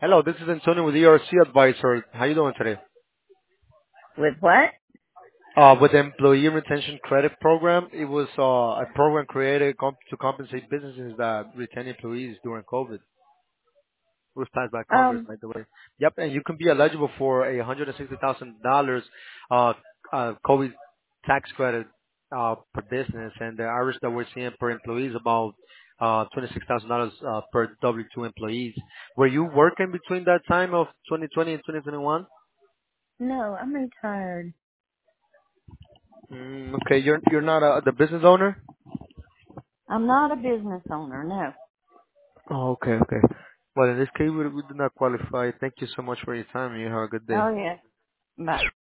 Hello, this is Antonio with ERC Advisor. How you doing today? With what? With the Employee Retention Credit Program, it was a program created to compensate businesses that retain employees during COVID. It was passed by Congress, Um, by the way. Yep, and you can be eligible for a $160,000 uh, COVID tax credit per business, and the average that we're seeing per employee is about $26,000 per W-2 employees. Were you working between that time of 2020 and 2021? no, I'm retired. Okay, you're not the business owner? I'm not a business owner, no. Oh, okay, okay. Well, in this case, we do not qualify. Thank you so much for your time. You have a good day. Oh yeah. Bye.